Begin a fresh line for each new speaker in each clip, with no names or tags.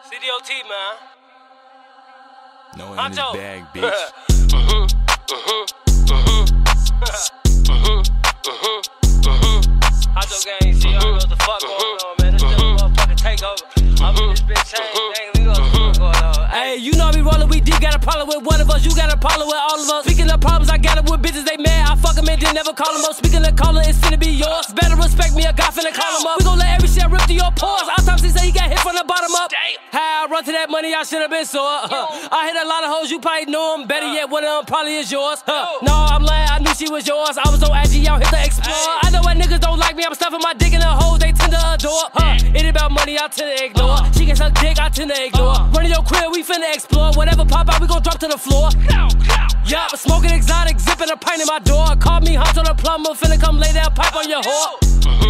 CDOT, man.
No one in this bag, bitch.
Honcho gang, see, I don't know what the fuck going on, man. This still a motherfucking takeover. I'm in this bitch chain, we know what the fuck going on.
Hey, you know I be rollin', we deep, got a problem with one of us. You got a problem with all of us. Speaking of problems, I got it with bitches, they mad. I fuck them and then never call them up. Speaking of calling, it's finna be yours. Better respect me, a guy finna call them up. We gon' let every shit rip through your pores. Autopsy say he got hit from the bottom up. How I run to that money, I should've been sore. I hit a lot of hoes, you probably know them. Better yet, one of them probably is yours. No, I'm lying, I knew she was yours. I was so edgy, out hit the explore. I know when niggas don't like me, I'm stuffing my dick in the hoes, they tend to adore. It ain't about money, I tend to ignore. She can suck dick, I tend to ignore. Running your crib, we finna explore. Whatever pop out, we gon' drop to the floor. Yup, smoking exotic, zipping a pint in my door. Call me Honcho the plumber, finna come lay that pipe on your whore.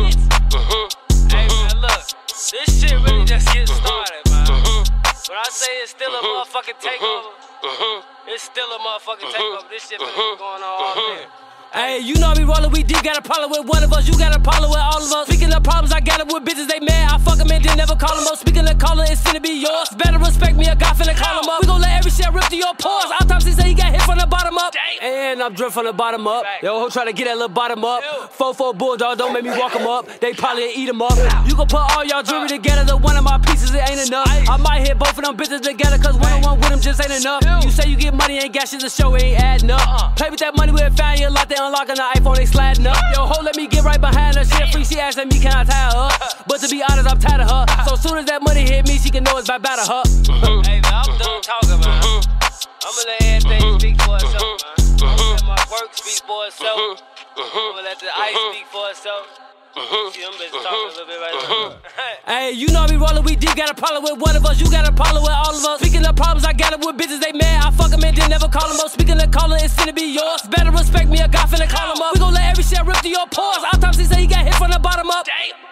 Hey, man, look, this shit really just getting started, man. When I say it's still a motherfucking takeover, it's still a motherfucking takeover. This shit been going on all day.
Hey, you know I be rollin', we deep, got a problem with one of us. You got a problem with all of us. Speaking of problems, I got it with bitches, they mad. I fuck them and then never call them up. Speaking of calling, it's finna be yours. Better respect me, a guy finna call them up. We gon' let every shit rip through your pores. Autopsy say he got hit from the bottom up. And I'm dripped from the bottom up. Yo, ho try to get that little bottom up. 4-4 bulldog, don't make me walk them up. They probably eat them up. You can put all y'all jewelry together, the one of my pieces, it ain't enough. I might hit both of them bitches together, cause one-on-one with them just ain't enough. You say you get money, ain't got shit to show, it ain't adding up. Play with that money, we'll find you a lot, they unlocking the iPhone, they sliding up. Yo, ho, let me get right behind her. She a freak, she asking me, can I tie her up? But to be honest, I'm tired of her. So soon as that money hit me, she can know it's bye-bye to her.
Hey, man, I'm done talking, man. I'ma let everything speak for itself, man. I'ma let my work speak for itself. I'ma let the ice speak for itself. See them bitches talking a little bit right now.
Hey, you know I be rollin', we deep, got a problem with one of us. You got a problem with all of us. Speaking of problems, I got it with bitches, they mad. I fuck them and then never call them up. Speaking of calling, it's finna be yours. Better respect me, a guy finna call them up. We gon' let every shit rip through your pores. Autopsy say he got hit from the bottom up.